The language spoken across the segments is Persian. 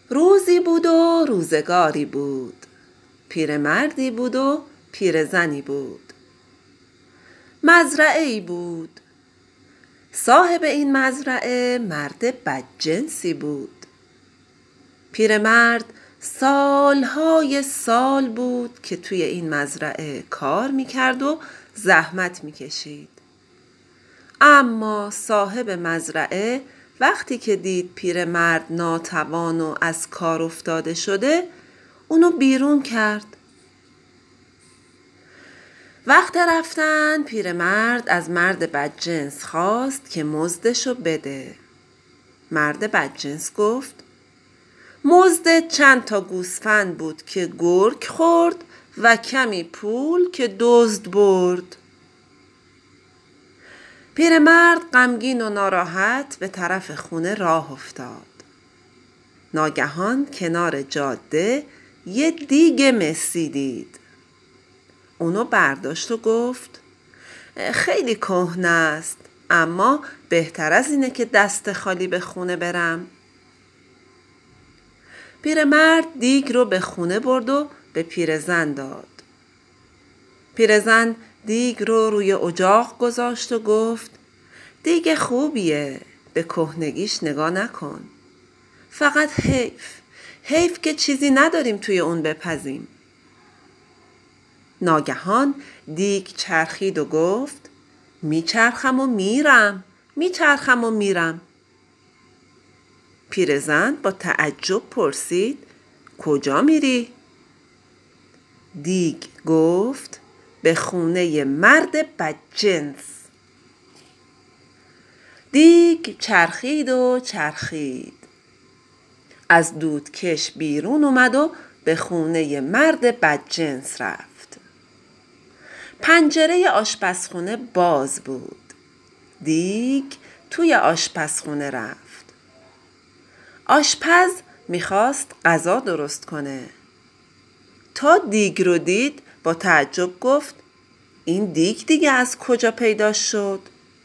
روزی بود و روزگاری بود، پیرمردی بود و پیرزنی بود. مزرعه‌ای بود. صاحب این مزرعه مرد بدجنسی بود. پیرمرد سالهای سال بود که توی این مزرعه کار میکرد و زحمت میکشید. اما صاحب مزرعه وقتی که دید پیرمرد ناتوان و از کار افتاده شده، اونو بیرون کرد. وقت رفتن پیرمرد از مرد بدجنس خواست که مزدشو بده. مرد بدجنس گفت مزد چند تا گوسفند بود که گرگ خورد و کمی پول که دزد برد. پیرمرد غمگین و ناراحت به طرف خونه راه افتاد. ناگهان کنار جاده یه دیگ مسی دید. اونو برداشت و گفت خیلی کهنه است، اما بهتر از اینه که دست خالی به خونه برم. پیرمرد دیگ رو به خونه برد و به پیرزن داد. پیرزن دیگ رو روی اجاق گذاشت و گفت دیگ خوبیه، به کهنگیش نگاه نکن. فقط حیف که چیزی نداریم توی اون بپزیم. ناگهان دیگ چرخید و گفت میچرخم و میرم. پیرزن با تعجب پرسید کجا میری؟ دیگ گفت به خونه مرد بدجنس. دیگ چرخید و چرخید. از دودکش بیرون اومد و به خونه مرد بدجنس رفت. پنجره آشپزخونه باز بود. دیگ توی آشپزخونه رفت. آشپز میخواست غذا درست کنه. تا دیگ رو دید با تعجب گفت این دیگ دیگه از کجا پیدا شد؟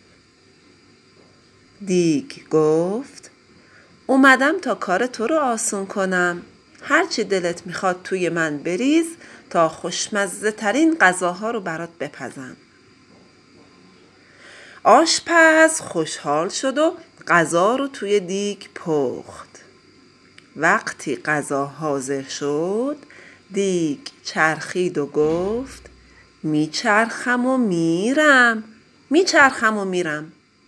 دیگ گفت اومدم تا کار تو رو آسون کنم. هرچی دلت میخواد توی من بریز تا خوشمزه ترین غذاها رو برات بپزم. آشپز خوشحال شد و غذا رو توی دیگ پخت. وقتی غذا حاضر شد دیگ چرخید و گفت میچرخم و میرم.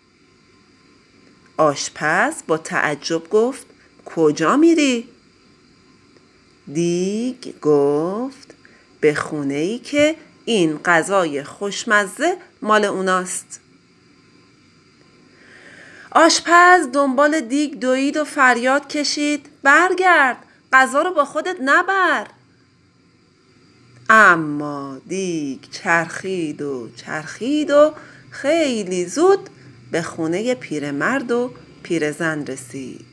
آشپز با تعجب گفت کجا میری؟ دیگ گفت به خونه‌ای که این غذای خوشمزه مال اوناست. آشپز دنبال دیگ دوید و فریاد کشید برگرد، غذا رو با خودت نبر. اما دیگ چرخید و خیلی زود به خونه پیرمرد و پیرزن رسید.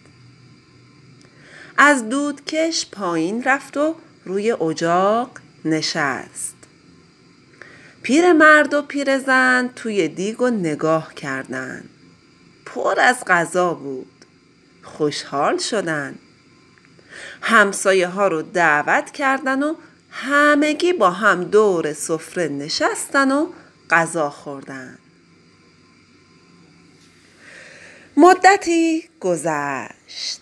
از دودکش پایین رفت و روی اجاق نشست. پیرمرد و پیرزن توی دیگو نگاه کردند. پر از غذا بود. خوشحال شدن. همسایه ها رو دعوت کردن و همگی با هم دور سفره نشستن و غذا خوردن. مدتی گذشت.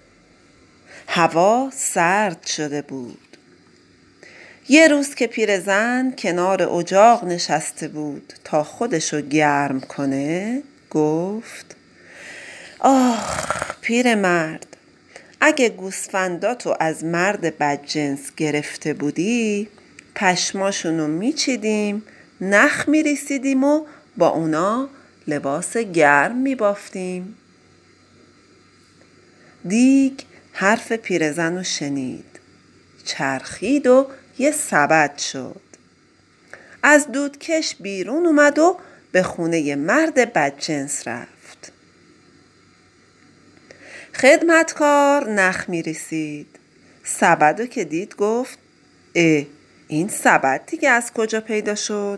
هوا سرد شده بود. یه روز که پیرزن کنار اجاق نشسته بود تا خودشو گرم کنه گفت پیرمرد، اگه گوسفنداتو از مرد بدجنس گرفته بودی پشماشونو میچیدیم، نخ میریسیدیم و با اونا لباس گرم میبافتیم. دیگ حرف پیرزن رو شنید. چرخید و یه سبد شد. از دودکش بیرون اومد و به خونه مرد بدجنس رفت. خدمتکار نخ می‌ریسید. سبدو که دید گفت این سبد دیگه از کجا پیدا شد؟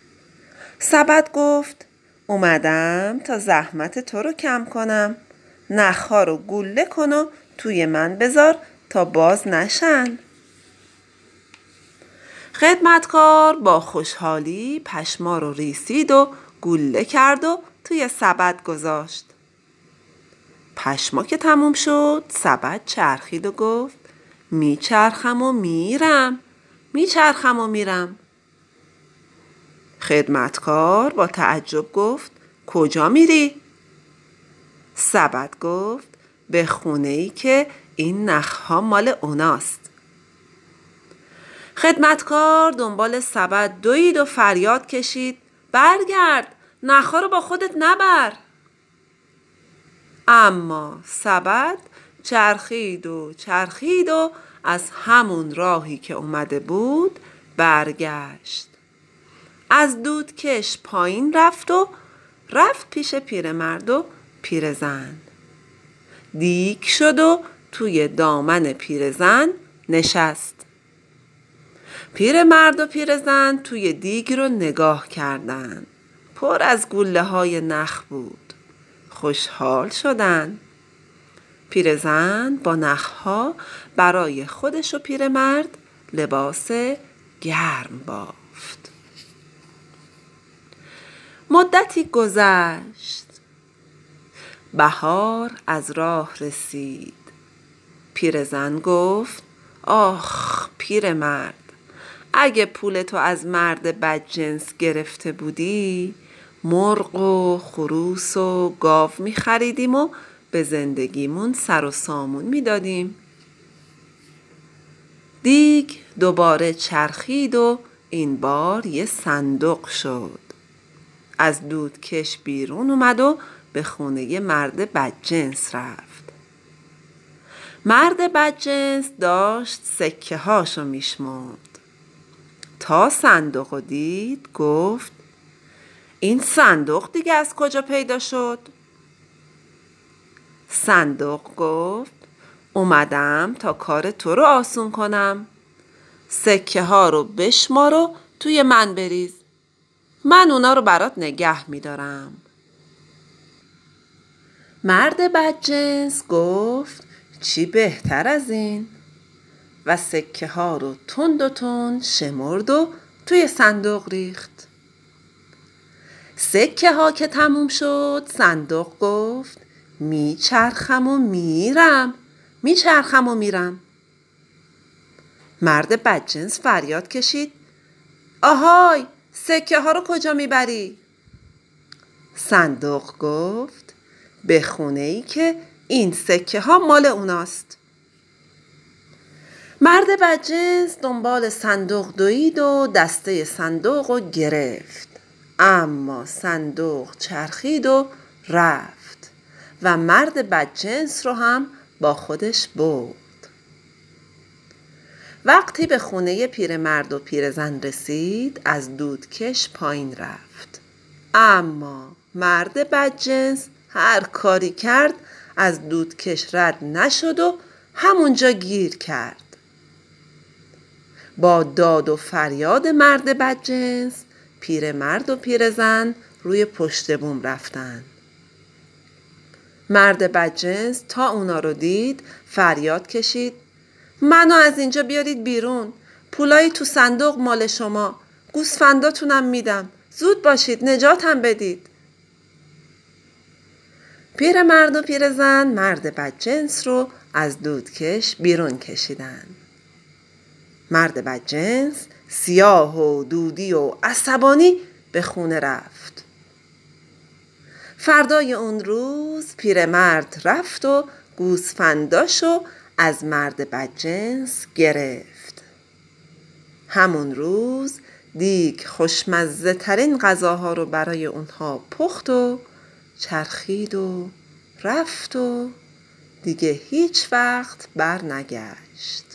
سبد گفت اومدم تا زحمت تو رو کم کنم. نخها رو گوله کن و توی من بذار تا باز نشن. خدمتکار با خوشحالی پشما رو ریسید و گوله کرد و توی سبد گذاشت. پشما که تموم شد سبد چرخید و گفت میچرخم و میرم، میچرخم و میرم. خدمتکار با تعجب گفت کجا میری؟ سبد گفت به خونه‌ای که این نخها مال اوناست. خدمتکار دنبال سبد دوید و فریاد کشید برگرد، نخها رو با خودت نبر. اما سبد چرخید و چرخید و از همون راهی که اومده بود برگشت. از دودکش پایین رفت پیش پیرمرد و پیرزن. دیگ شد و توی دامن پیرزن نشست. پیرمرد و پیرزن توی دیگ رو نگاه کردند. پر از گوله های نخ بود. خوشحال شدن. پیرزن با نخها برای خودش و پیرمرد لباس گرم بافت. مدتی گذشت. بهار از راه رسید. پیرزن گفت آخ پیرمرد، اگه پولتو از مرد بدجنس گرفته بودی مرغ و خروس و گاو می‌خریدیم و به زندگیمون سر و سامون می‌دادیم. دیگ دوباره چرخید و این بار یه صندوق شد. از دودکش بیرون اومد و به خونه مرد بدجنس رفت. مرد بدجنس داشت سکه هاشو میشمرد. تا صندوق رو دید گفت این صندوق دیگه از کجا پیدا شد؟ صندوق گفت اومدم تا کار تو رو آسون کنم. سکه ها رو بشمار و توی من بریز. من اونا رو برات نگه میدارم. مرد بدجنس گفت چی بهتر از این؟ و سکه ها رو تند و تند شمرد و توی صندوق ریخت. سکه ها که تموم شد صندوق گفت میچرخم و میرم، میچرخم و میرم. مرد بدجنس فریاد کشید آهای، سکه ها رو کجا میبری؟ صندوق گفت به خونه‌ای که این سکه ها مال اوناست. مرد بدجنس دنبال صندوق دوید و دسته صندوق رو گرفت. اما صندوق چرخید و رفت و مرد بدجنس رو هم با خودش برد. وقتی به خونه پیرمرد و پیرزن رسید از دودکش پایین رفت. اما مرد بدجنس هر کاری کرد از دودکش رد نشد و همونجا گیر کرد. با داد و فریاد مرد بدجنس پیرمرد و پیرزن روی پشت بوم رفتن. مرد بدجنس تا اونا رو دید فریاد کشید منو از اینجا بیارید بیرون. پولایی تو صندوق مال شما. گوسفنداتونم میدم. زود باشید نجاتم بدید. پیرمرد و پیرزن مرد بدجنس رو از دودکش بیرون کشیدن. مرد بدجنس سیاه و دودی و عصبانی به خونه رفت. فردای اون روز پیرمرد رفت و گوسفنداشو از مرد بدجنس گرفت. همون روز دیگ خوشمزه ترین غذاها رو برای اونها پخت و چرخید و رفت و دیگه هیچ وقت بر نگشت.